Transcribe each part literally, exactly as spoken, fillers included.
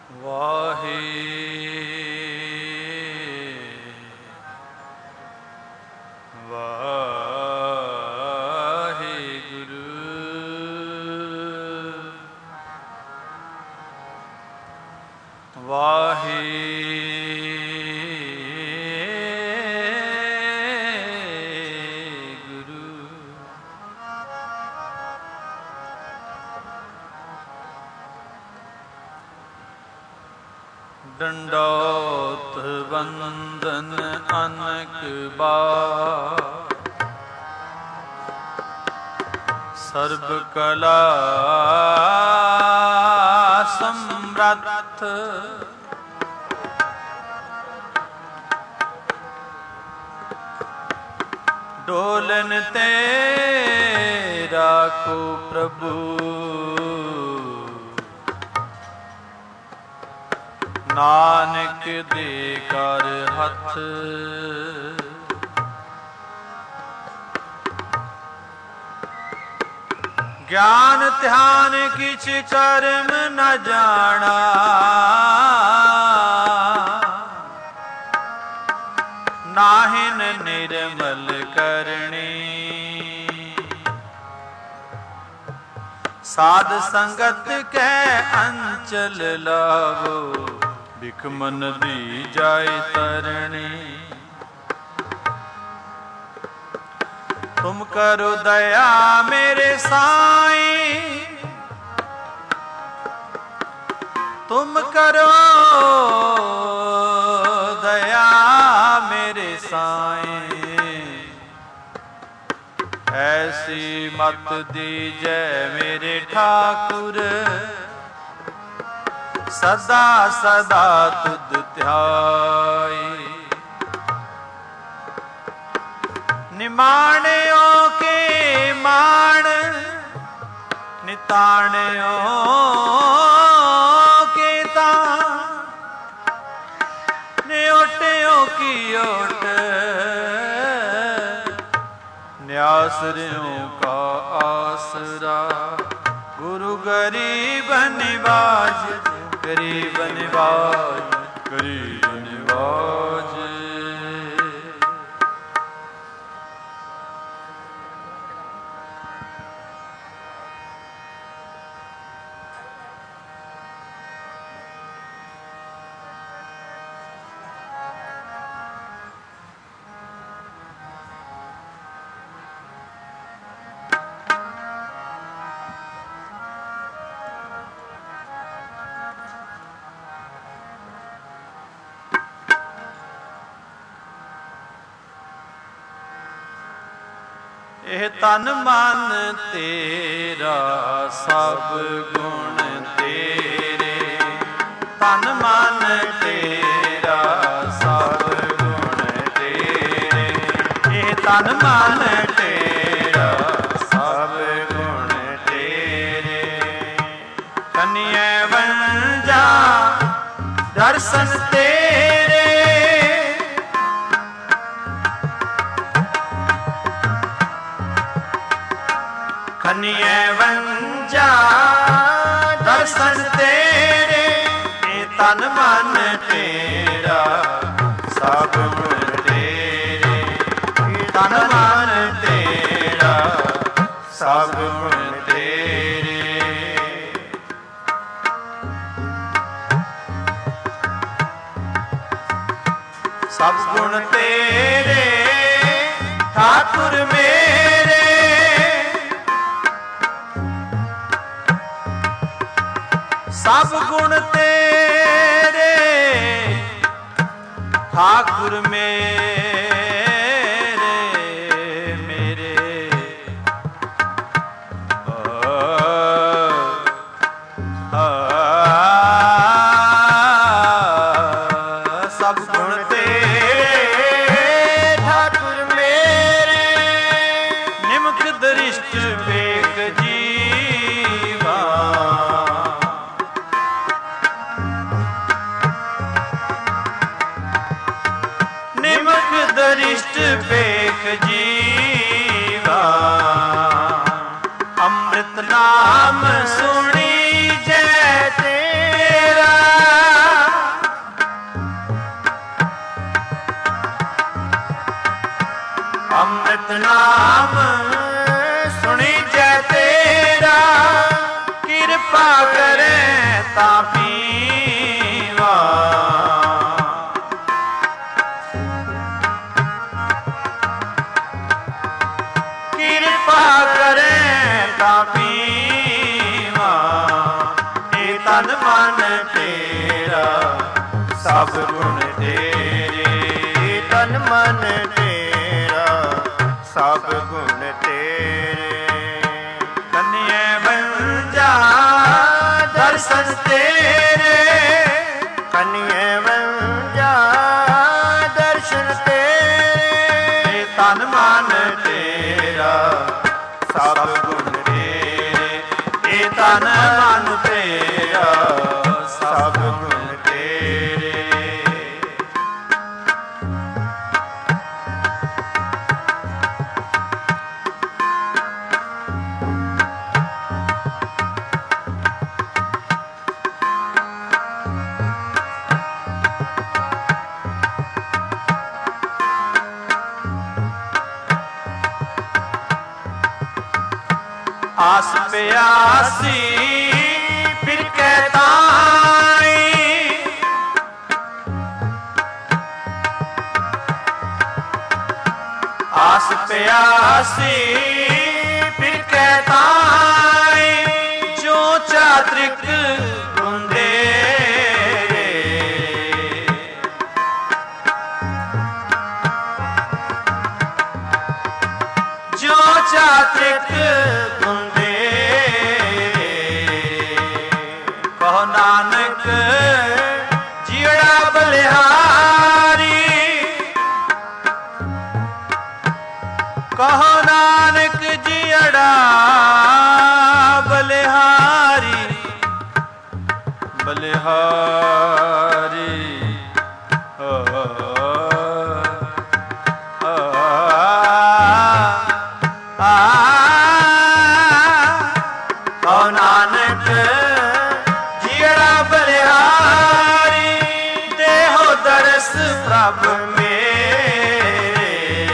ਵਾਹਿ ਵਾਹਿਗੁਰੂ ਵਾਹਿਗੁਰੂ ਡੰਡੋਤ ਬੰਦਨ ਅਨਕ ਬਾਰ ਸਰਬ ਕਲਾ ਸਮਰੱਥ ਡੋਲਨ ਤੇ ਰਾਖੋ ਪ੍ਰਭੂ ਨਾਨਕ ਦੇ ਕਰ ਹੱਥ ਗਿਆਨ ਧਿਆਨ ਕਿਛ ਕਰਮ ਨ ਜਾਣਾ ਨਾਹਿਨ ਨਿਰਮਲ ਕਰਨੀ ਸਾਧ ਸੰਗਤ ਕੈ ਅੰਚਲ ਲਾਵੋ ਬਿਖ ਮਨ ਦੀ ਜਾਏ ਤਰਣੀ ਤੁਮ ਕਰੋ ਦਇਆ ਮੇਰੇ ਸਾਈਂ ਤੁਮ ਕਰੋ ਦਇਆ ਮੇਰੇ ਸਾਈਂ ਐਸੀ ਮਤ ਦੀਜੈ ਮੇਰੇ ਠਾਕੁਰ ਸਦਾ ਸਦਾ ਤੁਧ ਧਿਆਈ ਨਿਮਾਣਿਓ ਕੇ ਮਾਣ ਨਿਤਾਣਿਓ ਕੇ ਤਾਂ ਨਿਓਟਿਓ ਕੀ ਓਟ ਨਿਆਸਰਿਓ ਕਾ ਆਸਰਾ ਗੁਰੂ ਗਰੀਬ ਨਿਵਾਜ ਗਰੀਬ ਨਿਵਾਜ ਗਰੀਬ ਨਿਵਾਜ ਇਹ ਤਨ ਮਨ ਤੇਰਾ ਸਭ ਗੁਣ ਤੇਰੇ ਤਨ ਮਨ ਤੇਰਾ ਸਭ ਗੁਣ ਤੇਰੇ ਇਹ ਤਨ ਮਨ ਤੇਰਾ ਸਭ ਗੁਣ ਤੇਰੇ ਕਨਿਐ ਵੰਜਾ ਦਰਸ਼ਨ ਤੇਰੇ ਕਨਿਐ ਵੰਜਾ ਦਰਸ਼ਨ ਤੇਰੇ ਇਹ ਤਨ ਮਨ ਤੇਰਾ ਸਭ ਗੁਣ ਤੇਰੇ ਇਹ ਤਨ ਮਨ ਤੇਰਾ ਸਭ ਗੁਣ ਤੇਰੇ ਸਭ ਗੁਣ ਤੇਰੇ ਠਾਕੁਰ ਮੇਰੇ ਸਭ ਗੁਣ ਤੇਰੇ ਠਾਕੁਰ ਮੇਰੇ ਮੇਰੇ ਆ ਆ ਸਭ ਗੁਣ ਤੇਰੇ ਠਾਕੁਰ ਮੇਰੇ ਨਿਮਕ ਦ੍ਰਿਸ਼ਟ ਵੇਖ ਜੀਵਾ ਨਿਮਕ ਤੇਰਾ ਸਭ ਗੁਣ ਤੇਰੇ, ਤਨ ਮਨ ਤੇਰਾ ਸਭ ਗੁਣ ਤੇਰੇ। ਕੰਨਿਆ ਵੰਜਾ ਦਰਸ਼ਨ ਤੇਰੇ, ਕੰਨਿਆ ਵੰਜਾ ਦਰਸ਼ਨ ਤੇਰੇ, ਤਨ ਮਨ ਤੇਰਾ ਸਭ ਗੁਣ ਤੇਰੇ, ਇਹ ਤਨ ਮਨ ਤੇਰਾ ਸਭ ਗੁਣ ਤੇਰੇ। आस प्यासी फिर कहता आस प्यासी फिर कहता जो चात्रिक कुंदे, जो चात्रिक कुंदे, कहो नानक जीड़ा बलिहारी, कहो नानक जीड़ा बलिहारी, बलिहारी आ, आ, आ, कहो नानक जीड़ा बलिहारी, देहो दरस प्रभ मेरे,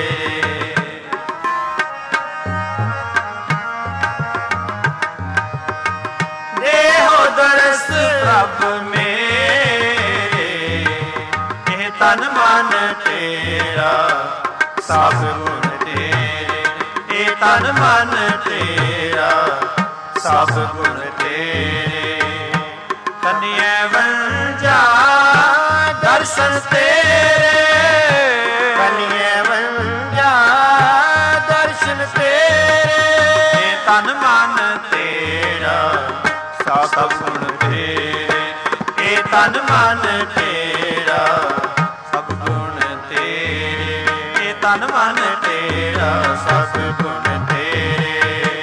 देहो दरस प्रभ मेरे, ये तन मन तेरा सब गुण तेरे, ये तन मन तेरा सब गुण तेरे। कन्या वंजा दर्शन तेरे, कन्या वंजा दर्शन तेरे, ये तन मन तेरा सब गुण तेरे, ये तन मन तेरा सब गुण तेरे, ये तन मन तेरा सब गुण तेरे।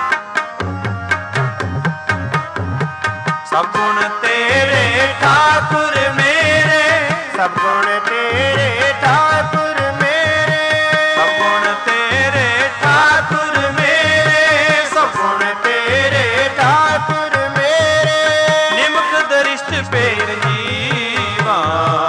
सब गुण तेरे ठाकुर मेरे, सब गुण तेरे ठाकुर मेरे, सब गुण तेरे ठाकुर मेरे, सब गुण तेरे ठाकुर मेरे, निमक दरिष्ट पेर जीवा,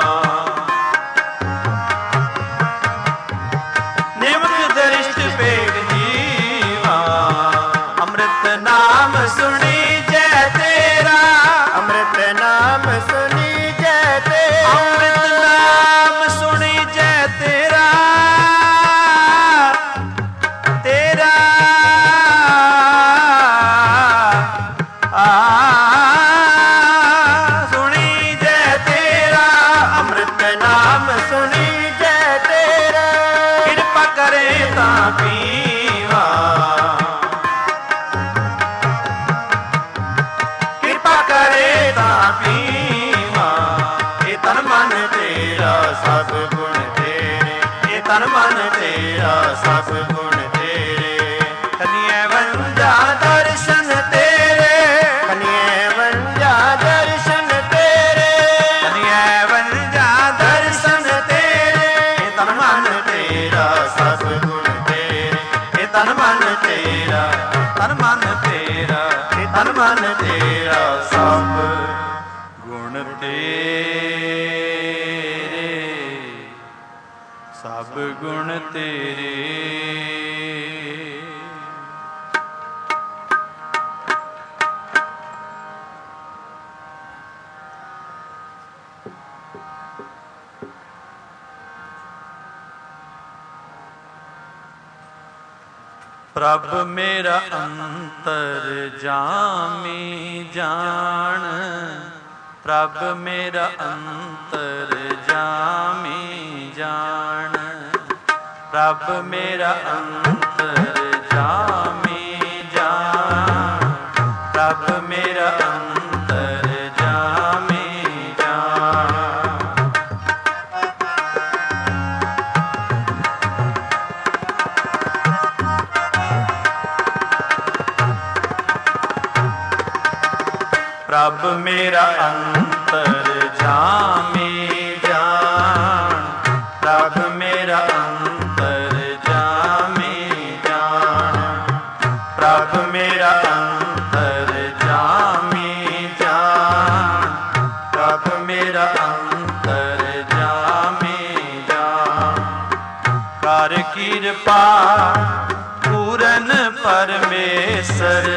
निमक दरिष्ट पेर जीवा, अमृत नाम सुनी जय तेरा, अमृत नाम सुनी जय तेरा, अमृत नाम सुनी जय तेरा, तेरा आ सुनी जय तेरा, अमृत नाम सुनी जय तेरा, कृपा करे ता पीवा, कृपा करे ता पीवा, ये तन मन तेरा सब गुण तेरे, ये तन मन तेरा सब गुण तेरे। कन्या वंजा दर्शन तेरे, कन्या वंजा दर्शन तेरे, कन्या वंजा दर्शन तेरे, ये तन मन तेरा सब गुण तेरे, ये तन मन तेरा, तन मन तेरा, ये तन मन तेरा सब गुण तेरे, सब गुण तेरे। प्रभ मेरा अंतर जामी जान, ਪ੍ਰਭ ਮੇਰਾ ਅੰਤਰ ਜਾਮੀ ਜਾਣ, ਪ੍ਰਭ ਮੇਰਾ ਅੰਤਰ ਜਾਮੀ ਜਾਣ, ਪ੍ਰਭ ਮੇਰਾ ਅੰਤਰ ਜਾਮੀ ਜਾਣ। ਪ੍ਰਭ ਮੇਰਾ ਅੰਤਰ ਜਾਮੀ ਜਾਣ, ਪ੍ਰਭ ਮੇਰਾ ਅੰਤਰ ਜਾਮੀ ਜਾਣ, ਪ੍ਰਭ ਮੇਰਾ ਅੰਤਰ ਜਾਮੀ ਜਾਣ, ਪ੍ਰਭ ਮੇਰਾ ਅੰਤਰ ਜਾਮੀ ਜਾਣ। ਕਰ ਕਿਰਪਾ ਪੂਰਨ ਪਰਮੇਸ਼ਰ,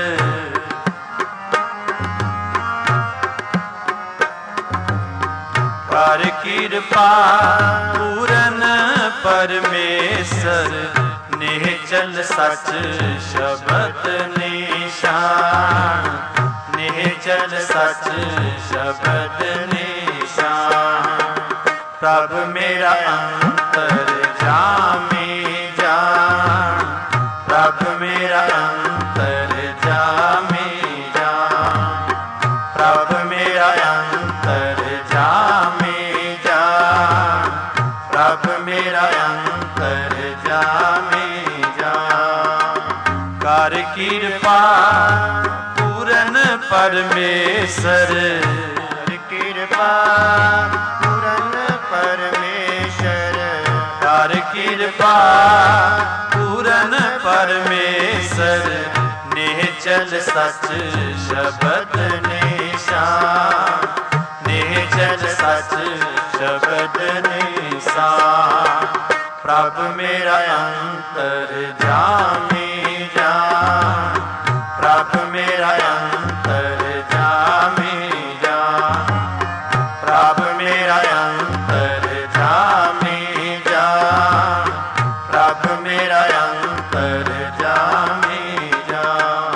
ਕਰ ਕਿਰਪਾ ਪੂਰਨ ਪਰਮੇਸ਼ਰ, ਨਿਹਚਲ ਸੱਚ ਸ਼ਬਦ ਨਿਸ਼ਾਨ, ਨਿਹਚਲ ਸੱਚ ਸ਼ਬਦ ਨਿਸ਼ਾਨ। ਪ੍ਰਭ ਮੇਰਾ ਅੰਤਰ ਜਾਮੀ ਜਾਣ, ਪ੍ਰਭ ਮੇਰਾ ਅੰਤਰ ਜਾਮੀ ਜਾਣ, ਪ੍ਰਭ ਮੇਰਾ ਅੰਤਰ ਜਾਮੀ ਜਾਣ, ਪ੍ਰਭ ਮੇਰਾ ਅੰਤਰ ਜਾਮੀ ਜਾਣ। ਕਰ ਕਿਰਪਾ ਪੂਰਨ ਪਰਮੇਸ਼ਰ, ਕਰ ਕਿਰਪਾ ਪੂਰਨ ਪਰਮੇਸ਼ਰ, ਕਰ ਕਿਰਪਾ ਪੂਰਨ ਪਰਮੇਸ਼ਰ, ਨਿਹਚਲ ਸੱਚ ਸ਼ਬਦ ਨਿਸ਼ਾਨ, ਨਿਹਚਲ ਸੱਚ ਸ਼ਬਦ ਨਿਸ਼ਾਨ। ਪ੍ਰਭ ਮੇਰਾ ਅੰਤਰ ਜਾਮੀ ਜਾਣ, ਪ੍ਰਭ ਮੇਰਾ ਅੰਤਰ ਜਾਮੀ ਜਾਣ, ਪ੍ਰਭ ਮੇਰਾ ਅੰਤਰ ਜਾਮੀ ਜਾਣ, ਪ੍ਰਭ ਮੇਰਾ ਅੰਤਰ ਜਾਮੀ ਜਾਣ।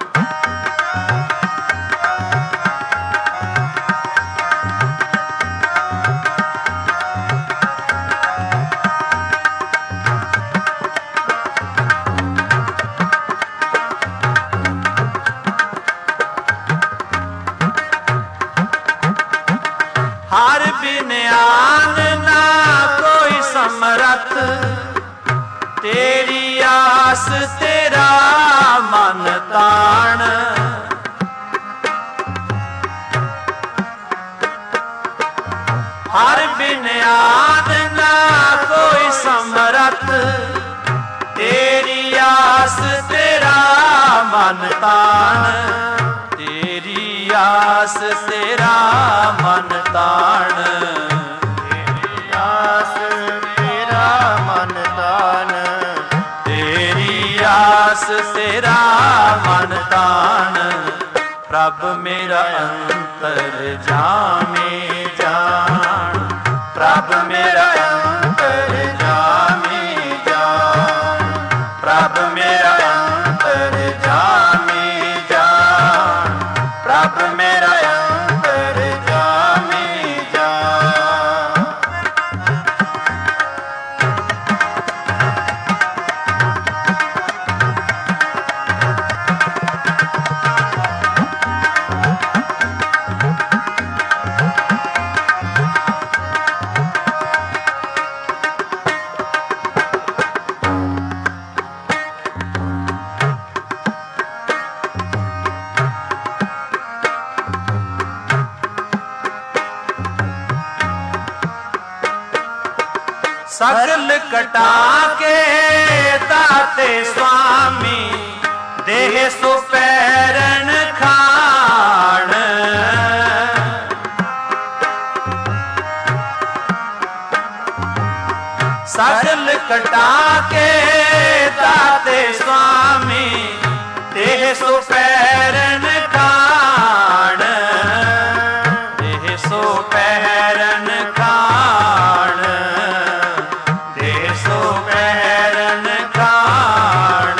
ਹਰ ਬਿਨ ਆਨ ਨਾ ਕੋਈ ਸਮਰੱਥ, ਤੇਰੀ ਆਸ ਤੇਰਾ ਮਨ ਤਾਣ, ਹਰ ਬਿਨ ਆਨ ਨਾ ਕੋਈ ਸਮਰੱਥ, ਤੇਰੀ ਆਸ ਤੇਰਾ ਮਨ ਤਾਣ, ਤੇਰੀ ਆਸ ਤੇਰਾ ਮਨ ਤਾਣ, ਤੇਰੀ ਆਸ ਤੇਰਾ ਮਨ ਤਾਣ, ਤੇਰੀ ਆਸ ਤੇਰਾ ਮਨ ਤਾਣ। ਪ੍ਰਭ ਮੇਰਾ ਅੰਤਰ ਜਾਮੀ ਜਾਣ, ਪ੍ਰਭ ਮੇਰਾ ਅੰਤਰ ਜਾਮੀ ਜਾਣ, ਪ੍ਰਭ ਮੇਰਾ ਅੰਤਰ ਜਾਮੀ ਜਾਣ, ਪ੍ਰਭ ਮੇਰਾ ਅੰਤਰ ਜਾਮੀ ਜਾਣ। ਸਗਲ ਕਟਾ ਕੇ ਦਾਤੇ ਸੁਆਮੀ, ਦੇਹ ਸੋ ਪੈਰਨ ਖਾਣ, ਸਗਲ ਕਟਾ ਕੇ ਦਾਤੇ ਸੁਆਮੀ, ਦੇਹ ਸੋ ਪੈਰਨ ਖਾਣ, ਦੇਹ ਸੋ ਪੈਰਨ ਖਾਣ, ਦੇਹ ਸੋ ਪੈਰਨ ਖਾਣ।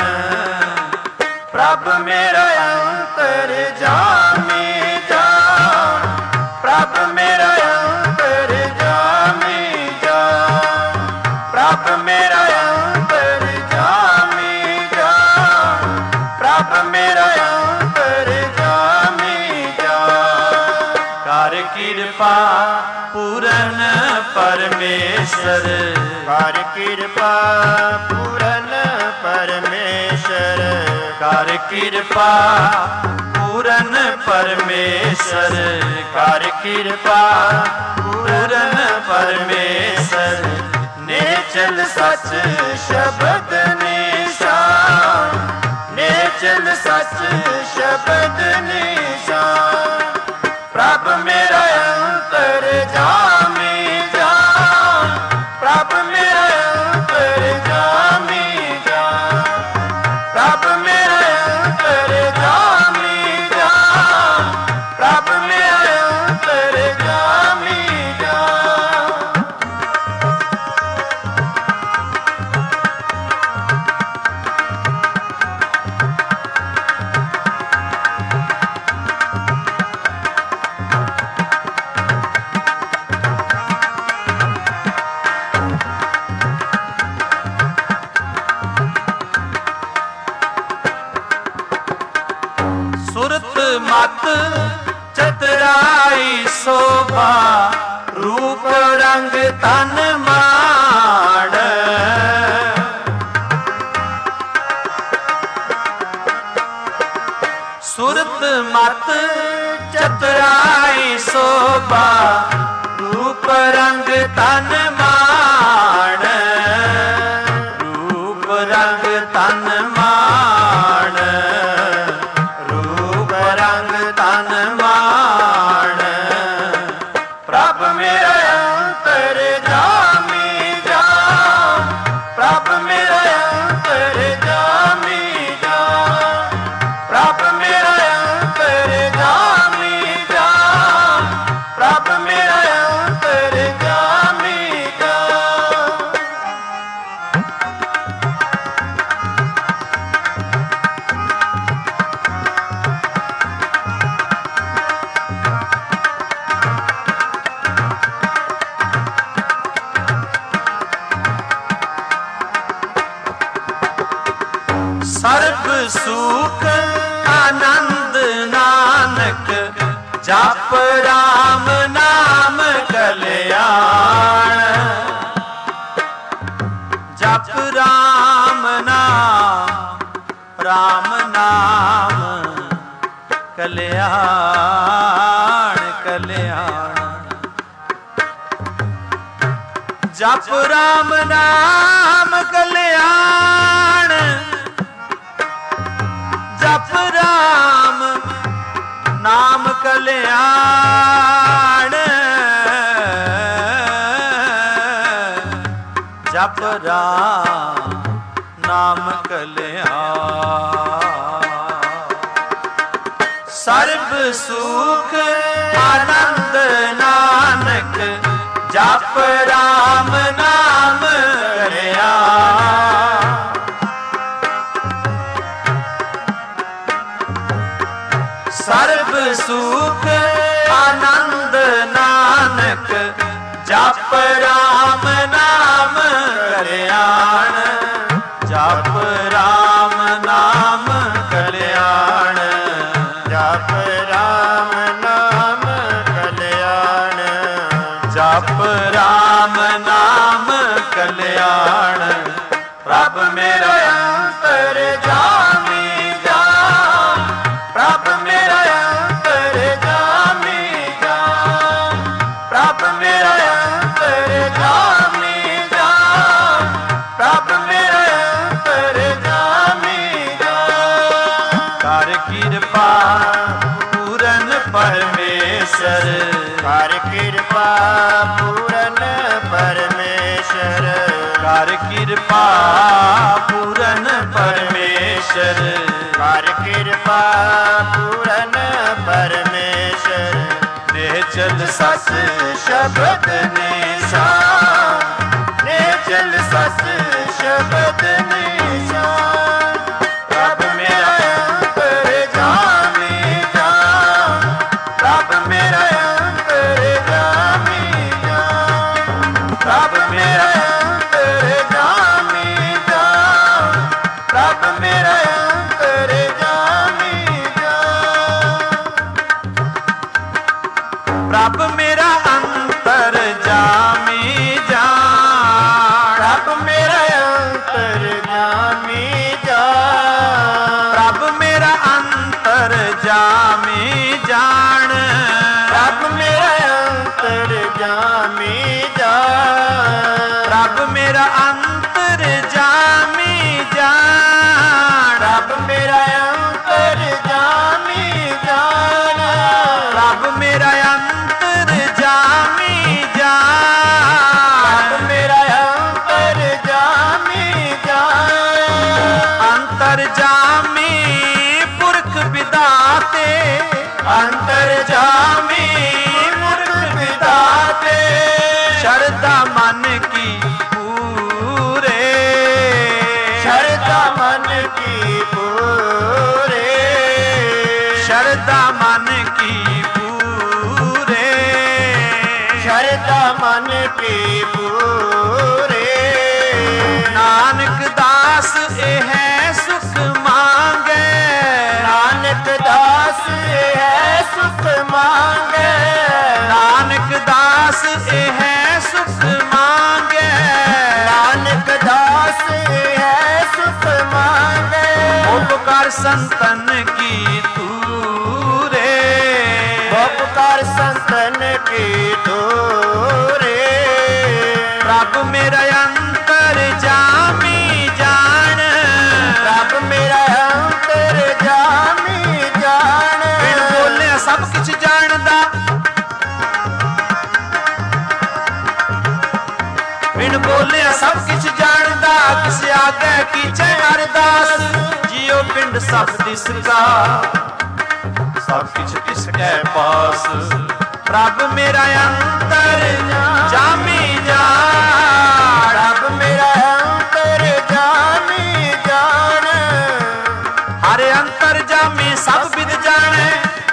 ਪ੍ਰਭ ਮੇਰਾ ਅੰਤਰ ਜਾਮੀ ਜਾਣ, ਪ੍ਰਭ ਪ੍ਰਭ ਮੇਰਾ ਅੰਤਰ ਜਾਮੀ ਜਾ, ਪ੍ਰਭ ਮੇਰਾ ਅੰਤਰ ਜਾਮੀ ਜਾ, ਪ੍ਰਭ ਮੇਰਾ ਅੰਤਰ ਜਾਮੀ ਜਾ। ਕਰ ਕਿਰਪਾ ਪੂਰਨ ਪਰਮੇਸ਼ਰ, ਕਰ ਕਿਰਪਾ ਪੂਰਨ ਪਰਮੇਸ਼ਰ, ਕਰ ਕਿਰਪਾ ਪੂਰਨ ਪਰਮੇਸ਼ਰ, ਕਰ ਕਿਰਪਾ ਪੂਰਨ ਪਰਮੇਸ਼ਰ। ਨਿਚਲ ਸੱਚ ਸ਼ਬਦ ਨਿਸ਼ਾਨ, ਨਿਚਲ ਸੱਚ ਸ਼ਬਦ ਨਿਸ਼ਾਨ। ਪ੍ਰਭ ਮੇਰਾ ਅੰਤਰ ਜਾਮੀ ਜਾ, ਪ੍ਰਭ ਮੇਰਾ ਅੰਤਰ ਜਾਮੀ ਜਾ, ਪ੍ਰਭ ਮੇਰਾ ਅੰਤਰ ਜਾਮੀ ਜਾ, ਪ੍ਰਭ ਮੇਰਾ ਅੰਤਰ ਜਾਮੀ ਜਾ। ਸੁਰਤ ਮਤ ਚਤਰਾਈ ਸੋਭਾ, ਰੂਪ ਰੰਗ ਤਨ ਮਾਣ। ਸੁਰਤ ਮਤ ਚਤਰਾਈ ਸੋਭਾ, ਰੂਪ ਰੰਗ ਤਨ ਮਾਣ, ਰੂਪ ਰੰਗ ਤਨ ਮਾਣ, ਰੂਪ ਰੰਗ ਤਨ ਮਾਣ। ਪ੍ਰਭ ਮੇਰਾ ਅੰਤਰ ਜਾਮੀ ਜਾ, ਪ੍ਰਭ ਮੇਰਾ ਅੰਤਰ ਜਾਮੀ ਜਾ, ਪ੍ਰਭ ਮੇਰਾ ਅੰਤਰ ਜਾਮੀ ਜਾ, ਪ੍ਰਭ ਮੇਰਾ ਅੰਤਰ ਜਾਮੀ ਜਾ। ਸਰਬ ਸੁਖ ਆਨੰਦ ਨਾਨਕ, ਜਪ ਰਾਮ ਨਾਮ ਕਲਿਆਣ, ਜਪ ਰਾਮ ਨਾਮ, ਰਾਮ ਨਾਮ ਕਲਿਆਣ, ਕਲਿਆਣ। ਜਪ ਰਾਮ ਨਾਮ ਕਲਿਆਣ, ਜਪ ਰਾਮ ਨਾਮ ਕਲਿਆਣ, ਜਪ ਰਾਮ ਨਾਮ ਕਲਿਆਣ। ਸਰਬ ਸੁਖ ਆਨੰਦ ਨਾਨਕ, ਜਪ ਰਾਮ ਨਾਮ ਕਲਿਆਣ। ਸਰਬ ਸੁਖ ਆਨੰਦ ਨਾਨਕ, ਜਪ ਰਾਮ ਨਾਮ ਕਲਿਆਣ, ਜਪ ਰਾਮ ਨਾਮ ਕਲਿਆਣ, ਜਪ ਰਾਮ ਨਾਮ ਕਲਿਆਣ, ਜਪ ਰਾਮ ਨਾਮ ਕਲਿਆਣ। ਪ੍ਰਭ ਮੇਰਾ ਅੰਤਰ ਜਾਮੀ ਜਾ, ਪ੍ਰਭ ਮੇਰਾ ਅੰਤਰ ਜਾਮੀ ਜਾ, ਪ੍ਰਭ ਮੇਰਾ ਅੰਤਰ ਜਾਮੀ ਜਾ, ਪ੍ਰਭ ਮੇਰਾ ਅੰਤਰ ਜਾਮੀ ਜਾ। ਕਰ ਕਿਰਪਾ ਪੂਰਨ ਪਰਮੇਸ਼ਰ, ਕਰ ਕਿਰਪਾ ਪੂਰਨ ਪਰਮੇਸ਼ਰ, ਕਰ ਕਿਰਪਾ ਪੂਰਨ ਪਰਮੇਸ਼ਰ, ਕਰ ਕਿਰਪਾ ਪੂਰਨ ਪਰਮੇਸ਼ਰ। ਨਿਚਲ ਸੱਚ ਸ਼ਬਦ ਨਿਸ਼ਾਨ, ਨਿਚਲ ਸੱਚ ਸ਼ਬਦ ਨਿਸ਼ਾਨ। ਪ੍ਰਭ ਮੇਰਾ ਅੰਤਰ ਜਾਮੀ ਜਾ, ਪ੍ਰਭ ਮੇਰਾ ਅੰਤਰ जामी जान, रब मेरा अंतर जामी जान, रब मेरा अंतर जामी जान, रब मेरा अंतर जामी जान, रब मेरा अंतर जामी जान, अंतर जामी पुरख विदाते, अंतर जामी पुरख विदाते, शरदा मन की पूरे, शरदा मन की पूरे, शरदा मन की पूरे, शरदा मन की पूरे, नानक दास ए है सुख मांगे, नानक दास है सुख मांगे, नानक दास ए है सुख मांगे, नानक दास है सुख मांगे, उपकार संतन की तूरे, उपकार संतन की तूरे, प्रभु मेरा अंतर जामी जान, रब मेरा अंतर जामी जान, बिन बोले सब कुछ जानदा, बिन बोले सब कुछ जानदा, किसे आगे कीचे अरदास, जियो पिंड सब तिसका, सब कुछ तिसके पास, प्रभु मेरा अंतर जामी जान, रब मेरा अंतर जामी जान, हरे अंतर जामी सब विद जाने,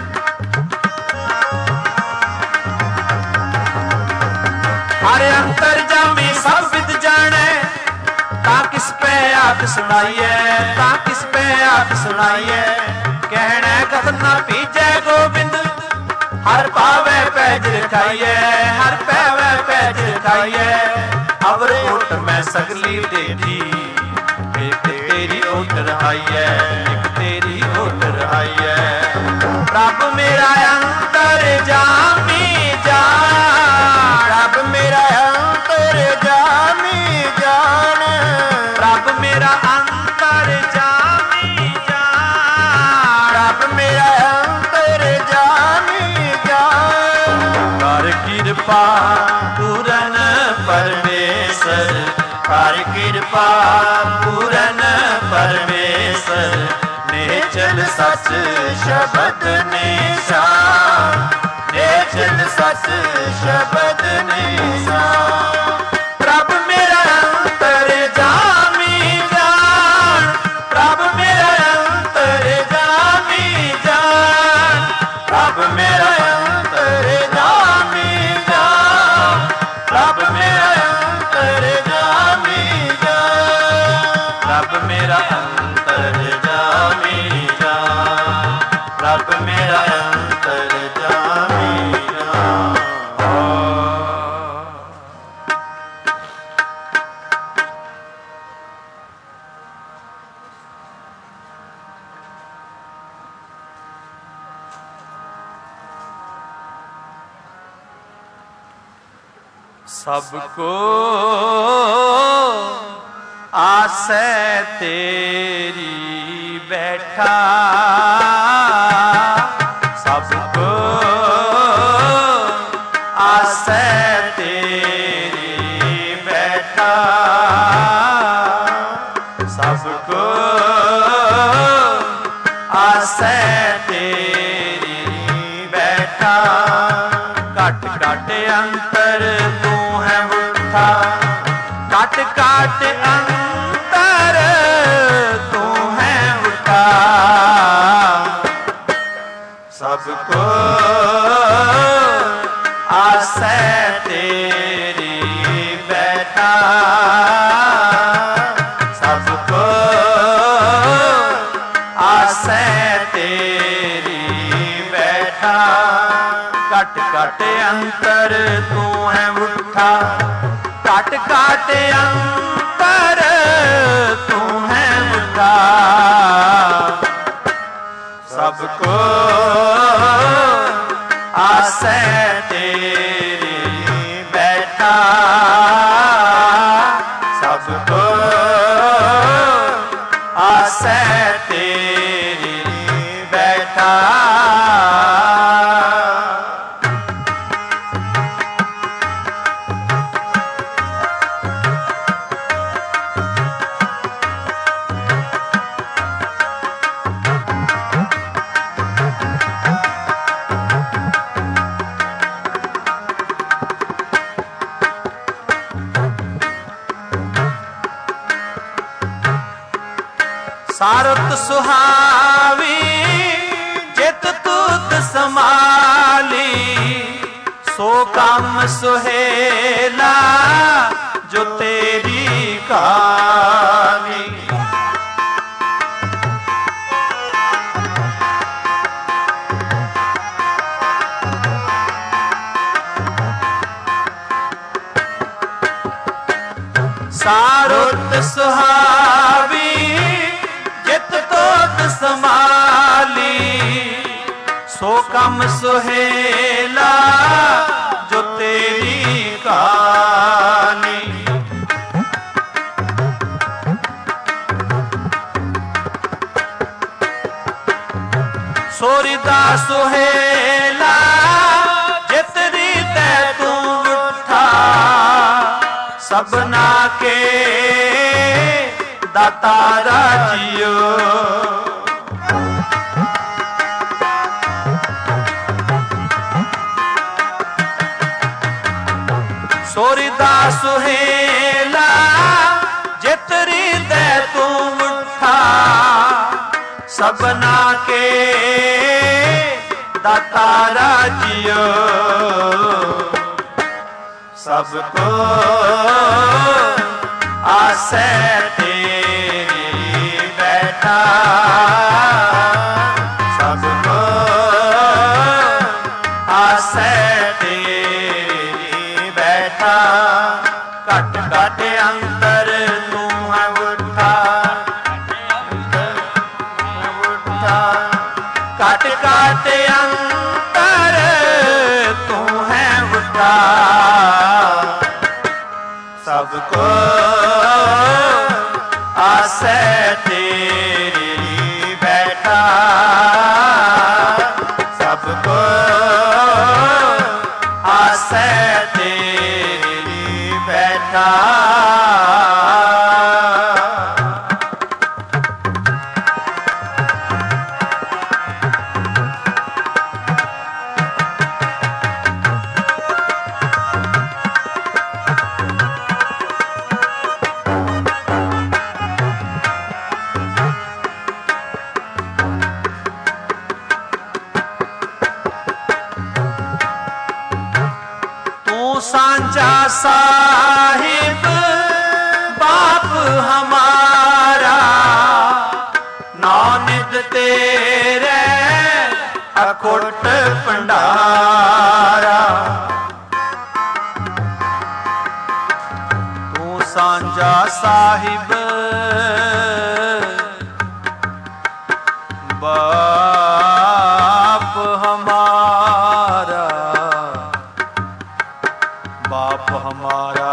हरे अंतर जामी सब विद जाने, ता किस पे आख सुनाइए, ता किस पे आख सुनाइए, कहने कथन ना पीजे गोविंद, हर पावे पैज रखाइए, हर पावे पैज रखाइए, अवर ओट में सगली देती, एक तेरी ओट रहाइए, एक तेरी ओट रहाइए, प्रभु मेरा अंतर जामी जान, रब मेरा अंतर जामी जान, प्रभु मेरा अंतर जामी जान, रब मेरा अंतर जामी जान, कर कृपा पूरन परमेश्वर, कर कृपा पूरन परमेश्वर, नेचल सच शब्द निशान, नेचल सच शब्द निशान, प्रभु मेरा अंतर जामी जान, प्रभु मेरा अंतर जामी जान, रब मेरा अंतर जामी जान, रब मेरा अंतर जामी जान, रब मेरा अंतर जामी जान, रब मेरा अंतर जामी जान। सबको आसे तेरी बैठा, सबको आसे तेरी बैठा, सबको आसे तेरी बैठा, घट घट अंतर तू है उठा, घट घट अंतर तू है उठा, सबको आसे तेरी बैठा, सबको आसे तेरी बैठा, घट घट अंतर तू है उठा, घट घट अंतर तू है उठा, सबको आसे तेरी ਬੈਠਾ ਸਭ ਕੋ ਆਸੈ ਤੇਰੀ ਬੈਠਾ। ਸਾਰਤ ਸੁਹਾਵੀ ਜਿਤ ਤੂਤ ਸਮਾਲੀ ਸੋ ਕੰਮ ਸੁਹੇਲਾ ਜੋ ਤੇਰੀ ਕਾਲੀ। ਸਾਰਤ ਸੁਹਾਵੀ ਸੰਭਾਲੀ ਸੋ ਕੰਮ ਸੁਹੇਲਾ ਜੋ ਤੇਰੀ ਕਾਲੀ। ਸੋਰੀ ਦਾ ਸੁਹੇਲਾ ਜਿਤ ਰੀਤੈ ਤੂੰ ਉਠਾ ਸਭਨਾ ਕੇ ਦਾਤਾਰਾ ਜੀਓ। ਸੋਰੀ ਦਾ ਸੁਹੇਲਾ ਜਿਤ ਰੀਤੈ ਤੂੰ ਉਠਾ ਸਭਨਾ ਕੇ ਦਾਤਾਰਾ ਜੀਓ। ਸਭ ਕੋ ਆਸੈ ਤੇਰੀ ਬੈਠਾ ਸਭ ਕੋ ਆਸੈ ਤੇਰੀ ਬੈਠਾ। ਘਟ ਘਟ ਅੰਤਰ ਤੂੰ ਹੈ ਉੱਠਾ ਘਟ ਘਟ ਅੰਤਰ ਤੂੰ ਹੈ ਉੱਠਾ। ਸਭ ਕੋ ਆਸੈ ਤੇਰੀ ਬੈਠਾ ਸਭ ਕੋ ਆਸੈ ਤੇਰੀ ਬੈਠਾ। ਸਾਂਝਾ ਸਾਹਿਬ ਬਾਪ ਹਮਾਰਾ ਨਾਨਕ ਤੇਰੇ ਅਖੁੱਟ ਭੰਡਾਰਾ। ਤੂੰ ਸਾਂਝਾ ਸਾਹਿਬ ਬਾਪ ਹਮਾਰਾ ਬਾਪ ਹਮਾਰਾ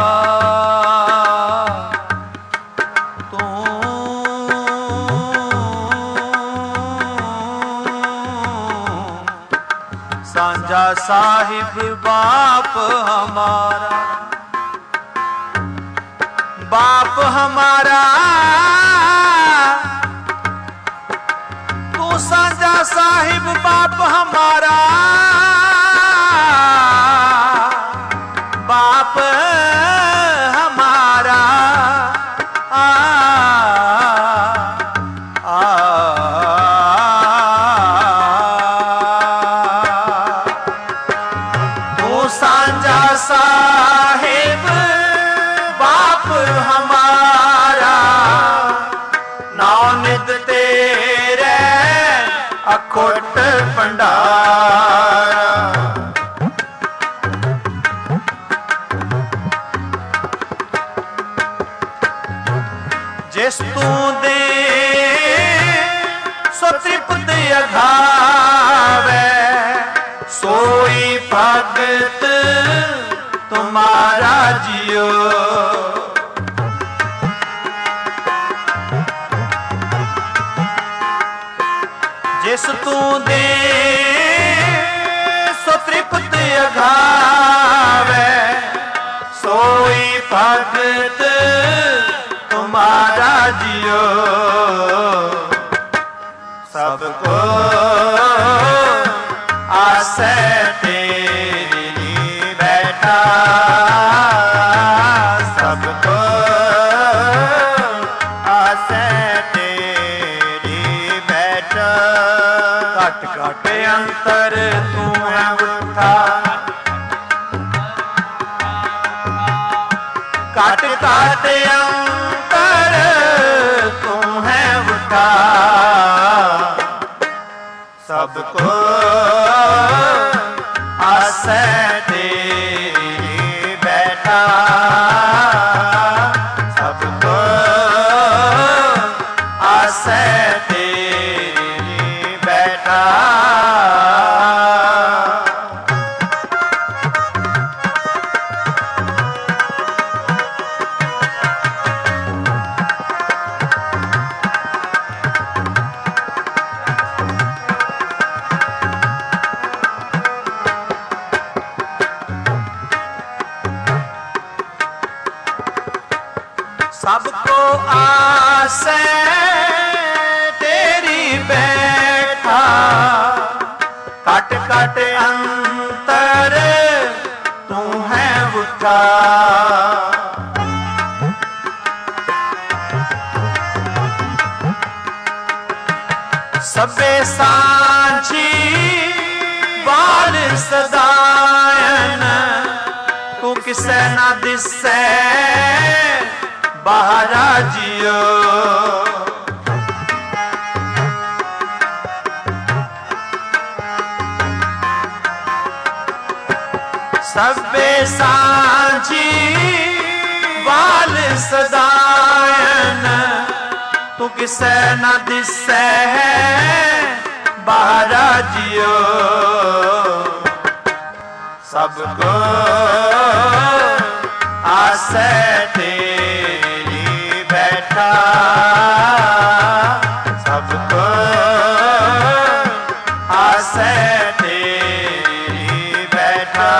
ਤੂੰ ਸਾਂਝਾ ਸਾਹਿਬ ਬਾਪ ਹਮਾਰਾ ਬਾਪ ਹਮਾਰਾ ਤੂੰ ਸਾਂਝਾ ਸਾਹਿਬ ਬਾਪ ਹਮਾਰਾ बाप हमारा आ, आ, तू साझा साहिब बाप हमारा नानक तेरे अखुट भंडारा। जिस तू दे सो तृप्त अघावै सोई भगत तुम तुम्हारा जियो। जिस तू दे सो तृप्त अघावे, सोई भगत तुम्हारा जियो। सबको आसे तेरी बैठा, सबको आसे तेरी बैठा। घट घट अंतर तू है उठा, घट घट अंतर तू है उठा। सबको आसे तेरी बैठा, सबको आसे तेरी बैठा। सबको आसे तेरी बैठा, कट कट अंतर तू है उठा। सबे सांझी बाल सदायन, तू किसे ना दिसे बाहरा जियो। सबे सांझी बाल सदायन, तू किसे न दिसे बाहरा जियो। सबको आसे तेरी बैठा, सबको आसे तेरी बैठा।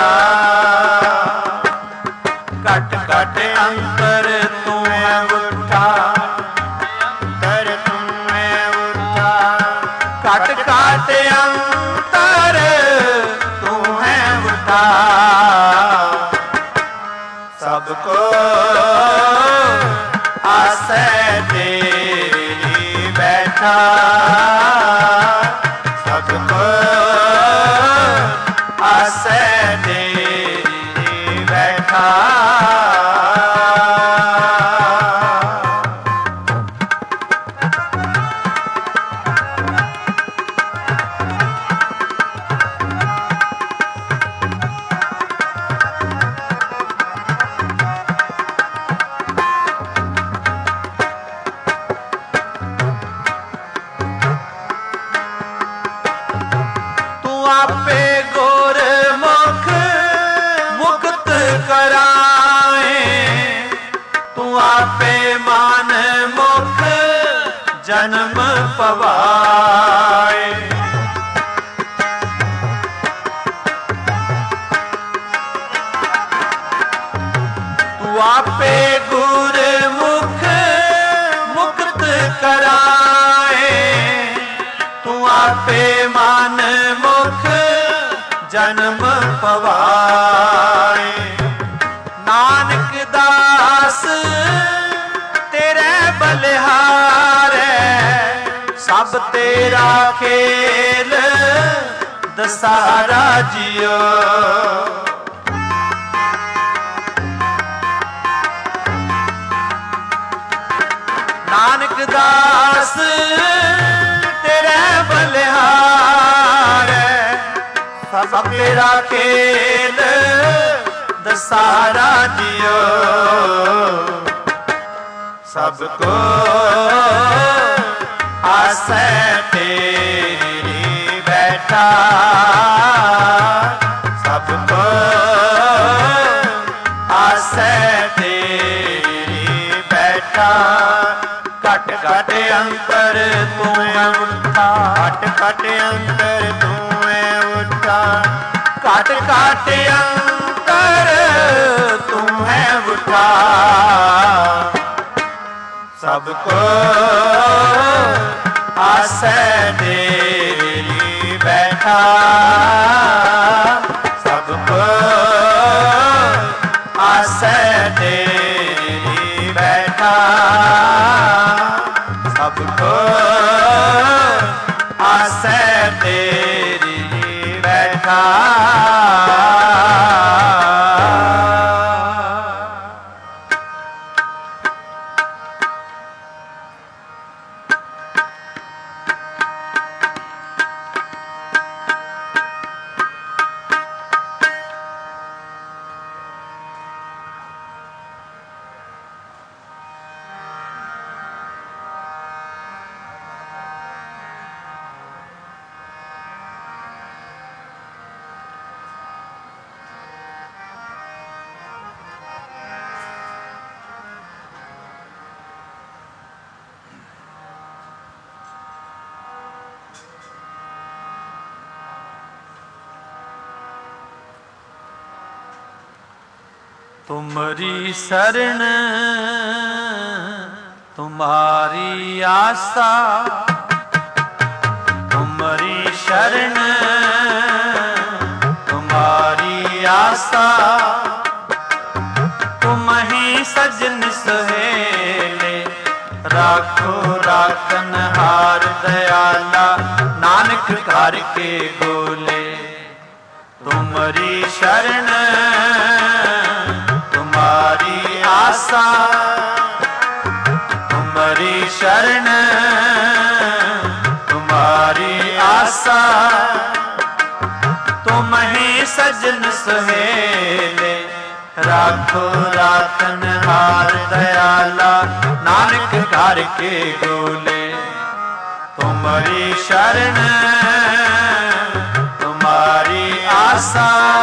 घट घट अंतर तू है उठा, अंतर तू है उठा। घट घट अंतर तू है उठा। सबको आसे तेरी बैठा, सबको आसे तेरी बैठा। आपे गोर मुख मुक्त कराए, तू आपे मान मुख जन्म पवाए। तू आपे गुर मुख मुक्त कराए, तू आपे मान मुख जन्म पवाए। नानक दास तेरे बलिहारे, सब तेरा खेल दसारा जियो। नानक दास तेरे बलिहारे, सब तेरा खेल दसारा जियो। सबको आसे तेरी बैठा, सबको ਅੰਤਰ ਤੂੰ ਹੈ ਉੱਠਾ, ਘਟ ਘਟ ਅੰਤਰ ਤੂੰ ਹੈ ਉੱਠਾ, ਘਟ ਘਟ ਅੰਤਰ ਤੂੰ ਹੈ ਉੱਠਾ। ਸਭ ਕੋ ਆਸੈ ਤੇਰੀ ਬੈਠਾ, ਸਭ ਕੋ ਆਸੈ ਤੇਰੀ ਬੈਠਾ, ਸਭ ਕੋ ਆਸੈ ਤੇਰੀ ਬੈਠਾ। तुमरी शरण तुम्हारी आशा, तुमरी शरण तुम्हारी आशा, तुम ही सजन सहेले राखो राखन हार दयाला, नानक घर के गोले। तुमरी शरण तुम्हारी आशा, तुम्हारी शरण तुम्हारी आशा, तुम ही सजन सहेले राखो राखन हार दयाला, नानक घर के गोले। तुम्हारी शरण तुम्हारी आशा,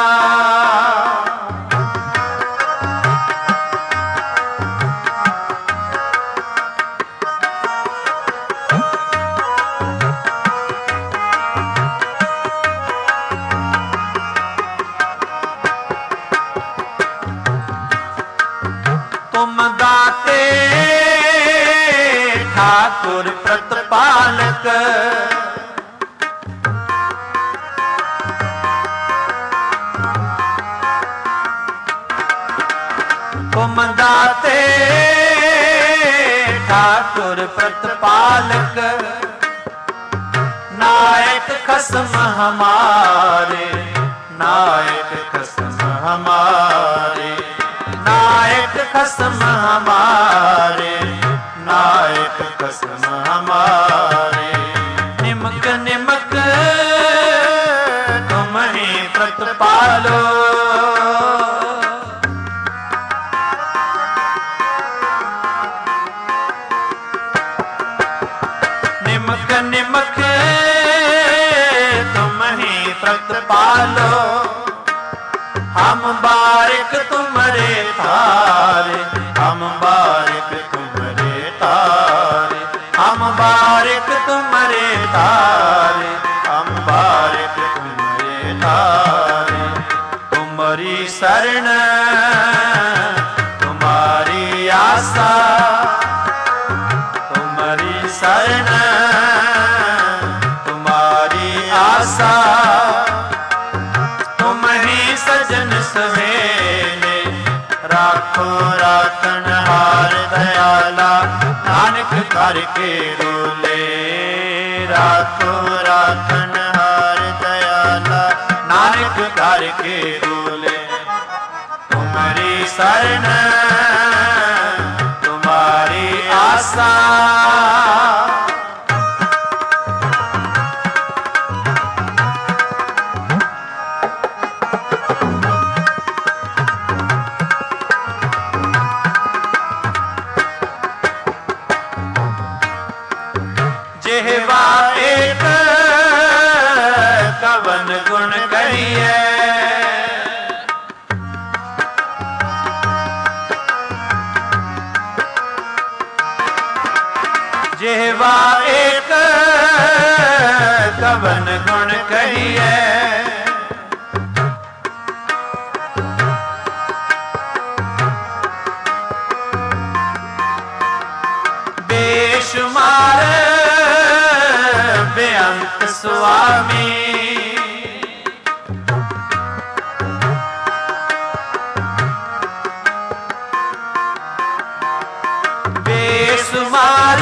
ठाकुर प्रतिपालक, तुम दाते ठाकुर प्रतिपालक, नायक खसम हमारे, नायक खसम हमारे, नायक खसम हमारे, नायक खसम हमारे। निमक निमक तुम ही प्रतिपालो, निमक निमक तुम ही प्रतिपालो। हम बारिक तुमरे थारे, हम बारिक तुमरे तारे, हम बारिक तुमरे तारे, हम बारिक तुमरे तारे। तुम्हारी शरण तुम्हारी आशा, तुम्हारी शरण तुम्हारी आशा, तुम ही सजन सवेले राखो राखन हार दयाला, नानक घर के गोले। राखो राखन हार दयाला, नानक घर के गोले। तुम्हारी शरण तुम्हारी आशा, जेहवा एक कवन गुण करिए, जेवा एक कवन गुण कहिए। बेशुमार बेअंत स्वामी बेशुमार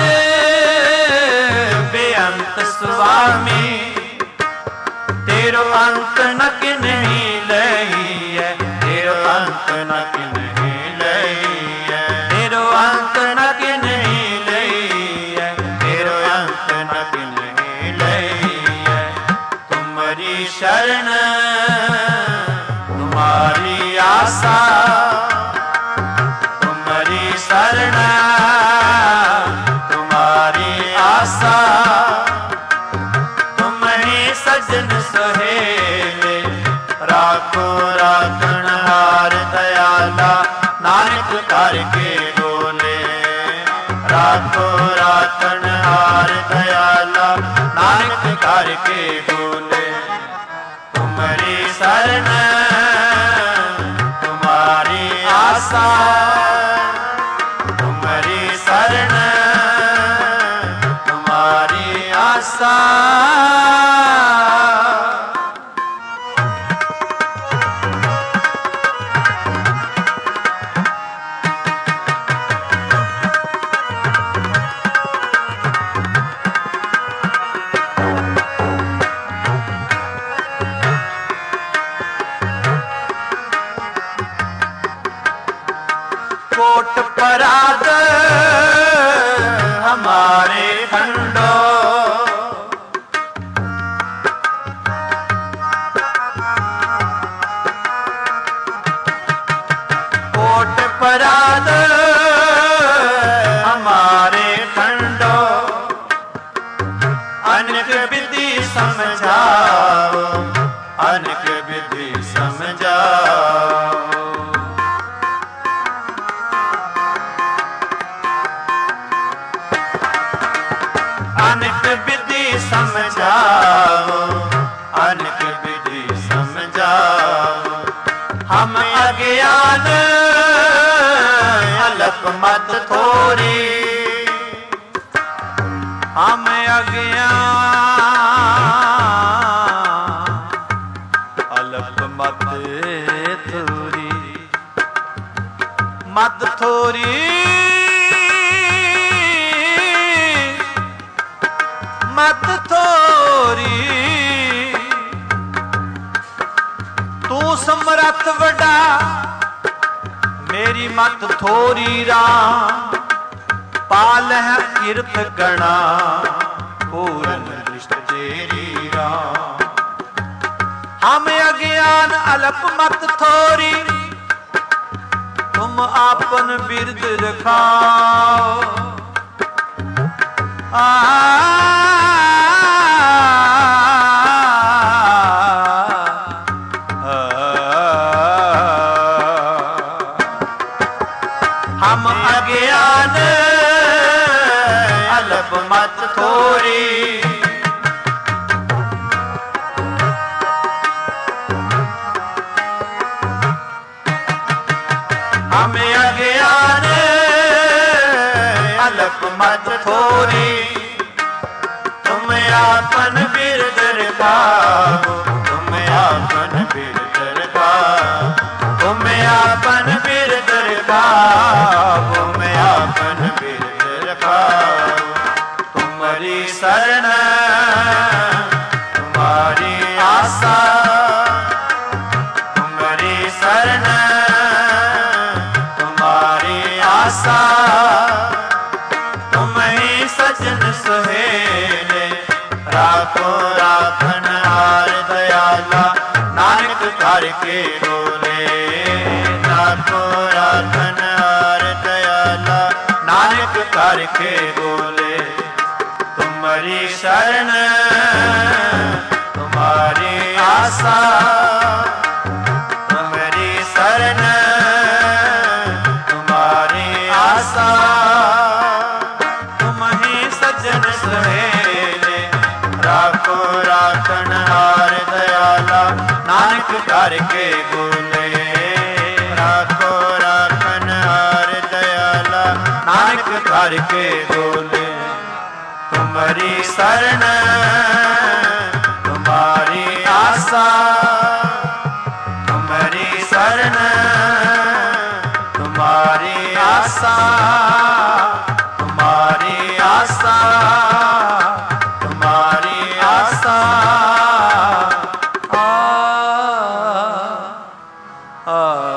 बेअंत स्वामी तेरो अंत न किन्हीं लही है। तेरो अंत न किन्हीं लही है। तेरो अंत न किन्हीं लही है। तेरो अंत न किन्हीं लही है। तुम्हारी शरण तुम्हारी आशा तुम्हारी शरण तुम्हारी आशा तुम्हें सजन सहेले राखो राखण हार दयाला नानक करके बोले। राखो राखण हार दयाला नानक करके बोले। तुम्हारी शरण तुम्हारी आशा तुम्हारी शरण तुम्हारी आशा। कोट पराद हमारे खंडो कोट पराद हमारे खंडो अनेक विधि समझाओ अनेक विधि समझाओ। अनेक विधि समझाओ अनेक विधि समझाओ। हम अज्ञान अलप मत थोरी हम अज्ञान अलप मत थोरी मत थोरी मत थोरी। तू समरथ वडा मेरी मत थोरी राम। पाल है कीर्त गणा पूरन दृष्ट तेरी राम। हम अज्ञान अल्प मत थोरी तुम आपन बिरद रखाओ। आ हम अज्ञान अल्प मत थोरी हम अज्ञान अल्प मत थोरी। तुम आपन बिरद रखाओ तुम आपन बिरद रखाओ तुम आपन बिरद रखाओ तुम आपन बिरद रखाओ। तुम्हारी शरण तुम्हारी आशा तुम्हारी शरण तुम्हारी आशा। तुम्हें सजन सहेले राखो राखन हार दयाला नानक करके बोले। राखो राखन हार दयाला नानक करके बोले। तुम्हारी शरण तुम्हारी आशा तुम्हारी शरण तुम्हारी आशा। तुम्हें सच नानक घर के बोले राखो राखन हार दयाला नानक घर के बोले तुम्हारी शरण तुम्हारी आशा तुम्हारी शरण तुम्हारी आशा तुम्हारी आशा तुम्हारी आशा आ, आ,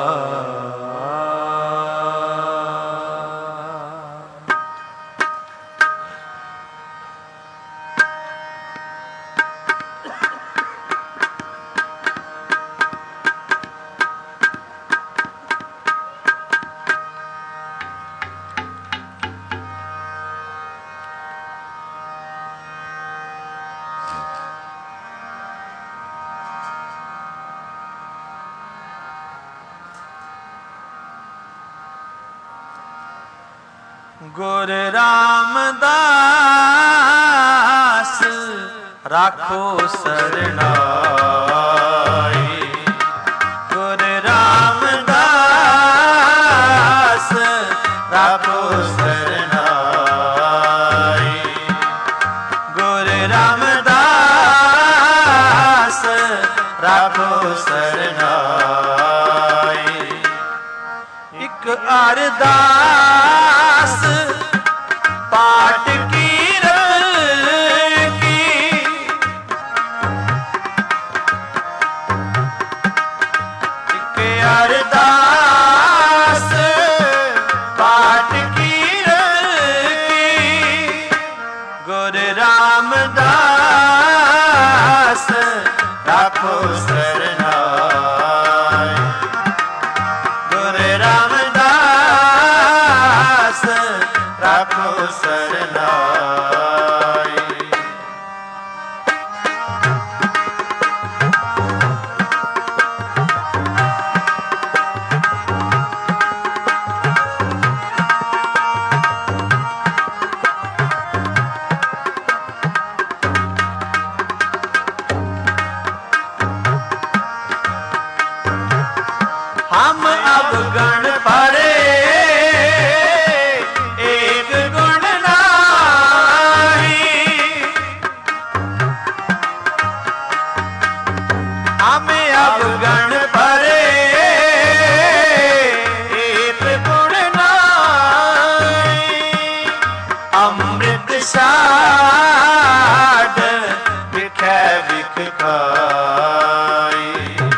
गुर रामदास राखो सरनाई गुर रामदास राखो सरनाई गुर रामदास राखो सरनाई एक अरदास पाठ कीरत की एक अरदास पाठ कीरत की गुर रामदास राखो सरनाई गुर रामदास राखो सरनाई हम अब गण पड़े एक गुण नाही हमें अब गण पड़े एक गुण नाही अमृत साड बिखै बिख खाई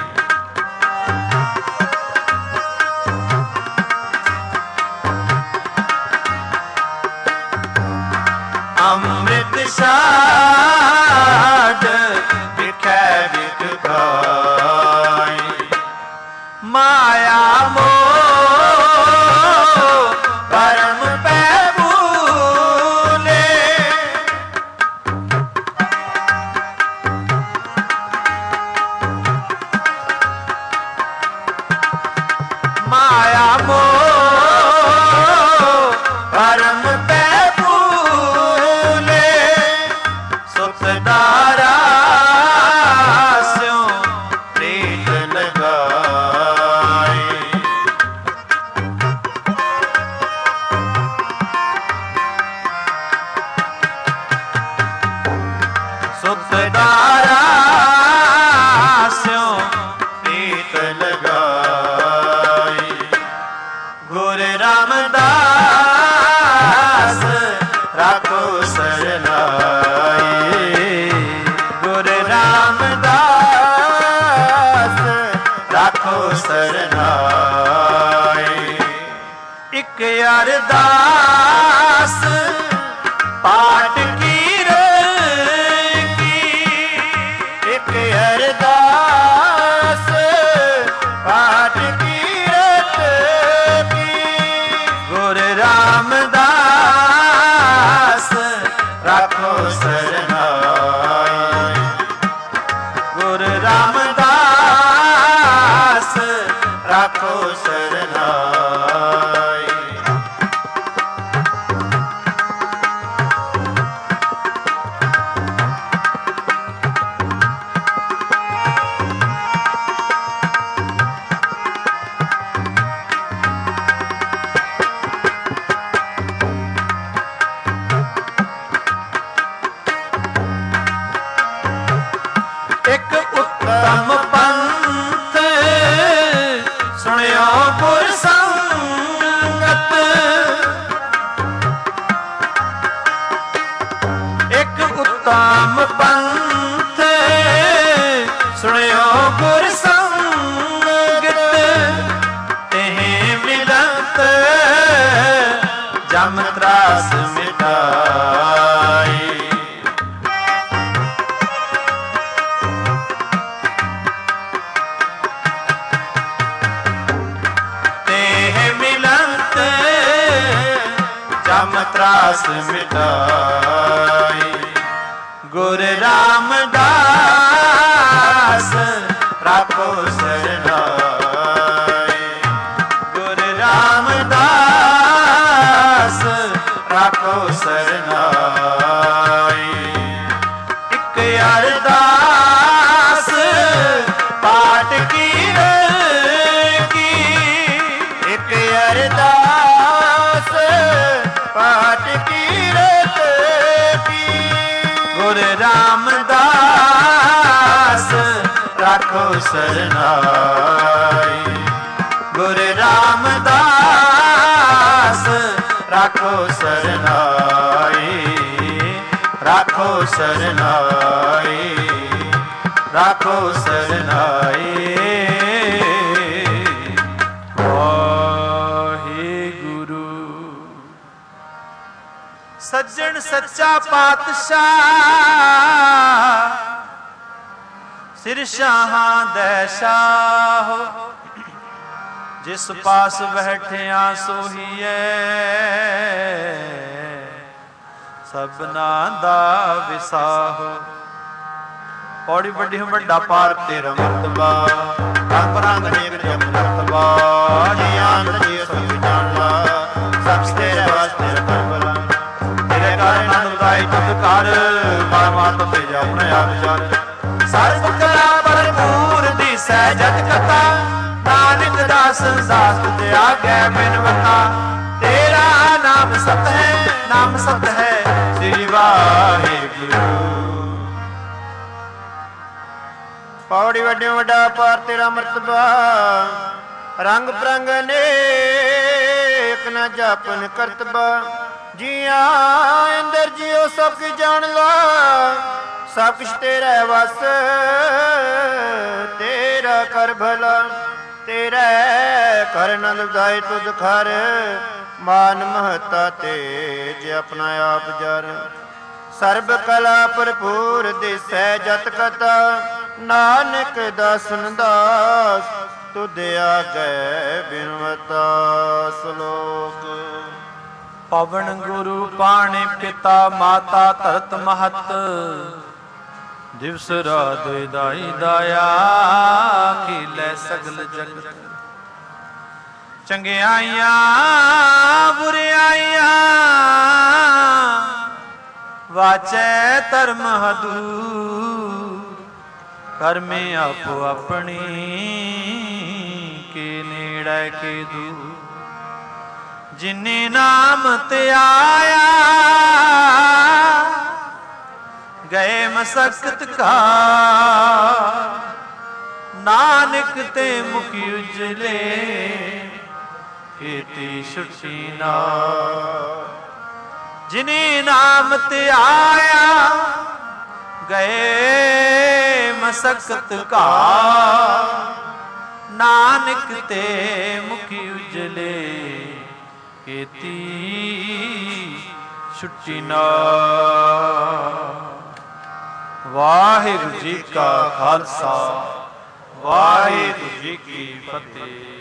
अमृत साड बिखै बिख खाई माया मोह परम पै भूले माया मोह परम पै सुखदारा स्यों प्रीत लगाई सुखदारा स्यों प्रीत लगाई गुर रामदास राखो सरनाई गुर रामदास राखो सरनाई एक अरदास पाठ कीरत की एक अरदास पाठ कीरत की गुर रामदास राखो सरनाई गुर रामदास राखो सरनाई ਗੁਰ ਸੰਗਤ ਇੱਕ ਉੱਤਮ ਪੰਥ ਸੁਣਿਓ ਗੁਰ ਸੰਗਤ ਤਹਿ ਮਿਲਤ ਜਮ ਤਰਾਸ ਮਿਟਾਈ ਤਰਾਸ ਮਿਟਾਈ ਗੁਰ ਰਾਮਦਾਸ ਰਾਖੋ ਸਰਨਾਈ ਗੁਰ ਰਾਮਦਾਸ ਰਾਖੋ ਸਰਨਾਈ ਇੱਕ ਅਰਦਾਸ ਪਾਠ ਕੀ ਕੀ ਇੱਕ ਅਰਦਾਸ ਪਾਠ ਕੀਰਤ ਕੀ ਗੁਰ ਰਾਮਦਾਸ ਰਾਖੋ ਸਰਨਾਈ ਗੁਰ ਰਾਮਦਾਸ ਰਾਖੋ ਸਰਨਾਈ ਰਾਖੋ ਸਰਨਾਈ ਰਾਖੋ ਸਰਨਾਈ ਸੱਜਣ ਸੱਚਾ ਪਾਤਸ਼ਾਹ ਸਿਰ ਸ਼ਾਹਾਂ ਦੇ ਸ਼ਾਹ ਜਿਸ ਪਾਸ ਬੈਠਿਆ ਸੋਹੀਐ ਸਭਨਾ ਦਾ ਵਿਸਾਹ ਪੌੜੀ ਵੱਡੀ ਵੱਡਾ ਪਾਰ ਤੇਰਾ ਮਰਤਬਾ ਰੰਗ ਰੰਗ ਨੇਕ ਜਮ ਮਰਤਬਾ ਗਿਆਨ ਜੀ ਸਭ ਜਾਣਦਾ ਸਭ ਤੇਰੇ ਵਾਸਤੇ ਕਰਬਲਾ ਤੇਰੇ ਕਾਰਨ ਆਨੰਦਾਈ ਤੁਧ ਕਰ ਮਾਰ ਮਾਰ ਤੇ ਆਪਣੇ ਆਪ ਵਿਚਾਰ ਸਰਬ ਕਲਾ ਭਰਪੂਰ ਦੀ ਸਹਿਜਤ ਕਥਾ ਨਾਨਕ ਦਾਸ ਦਾਸ ਤੇ ਆਗੇ ਬਿਨਵਤਾ ਤੇਰਾ ਨਾਮ ਸਤ ਹੈ ਨਾਮ ਸਤ ਹੈ ਸ੍ਰੀ ਵਾਹਿਗੁਰੂ ਪੌੜੀ ਵੱਡੇ ਵੱਡਾ ਪਾਰ ਤੇਰਾ ਮਰਤਬਾ ਰੰਗ ਪ੍ਰੰਗ ਨੇਕ ਨਾ ਜਾਪਨ ਕਰਤਬਾ ਜੀਆਂ ਅੰਦਰ ਜਿਉ ਸਭ ਕੁਝ ਜਾਣ ਲਾ ਸਭ ਕੁਛ ਤੇਰਾ ਵਸ ਤੇਰਾ ਕਰ ਭਲਾ ਤੇਰਾ ਕਰ ਨੰਦ ਦਾਇ ਤੁਧ ਖਰ ਮਾਨ ਮਹਤਾ ਤੇਜ ਆਪਣਾ ਆਪ ਜਰ ਸਰਬ ਕਲਾ ਭਰਪੂਰ ਦਿਸੈ ਜਤ ਕਥਾ ਨਾਨਕ ਦਾਸਨ ਦਾਸ ਤੁਧ ਆਗੈ ਬਿਨਵਤਾ ਸ਼ਲੋਕ ਪਵਨ ਗੁਰੂ ਪਾਣੀ ਪਿਤਾ ਮਾਤਾ ਧਰਤ ਮਹਤ ਦਿਵਸ ਰਾਤ ਦਾਈ ਦਾਇਆ ਖਿਲੇ ਸਗਲ ਜਗਤ ਚੰਗਿਆਈਆਂ ਬੁਰਿਆਈਆਂ ਵਾਚੈ ਧਰਮ ਹਦੂਰ ਕਰਮੇ ਆਪੋ ਆਪਣੀ ਕੇ ਨੇੜੇ ਕੇ ਦੂਰ ਜਿਨੇ ਨਾਮ ਤੇ ਆਇਆ ਗਏ ਮਸਕਤ ਕਾ ਨਾਨਕ ਤੇ ਮੁਖ ਉਜਲੇ ਏਤੀ ਛੁੱਟੀ ਨਾ ਜਿਨੇ ਨਾਮ ਤੇ ਆਇਆ ਗਏ ਮਸਕਤ ਕਾ ਨਾਨਕ ਤੇ ਮੁਖ ਉਜਲੇ ਏਤੀ ਛੁੱਟੀ ਨਾ ਵਾਹਿਗੁਰੂ ਜੀ ਕਾ ਖਾਲਸਾ ਵਾਹਿਗੁਰੂ ਜੀ ਕੀ ਫਤਿਹ।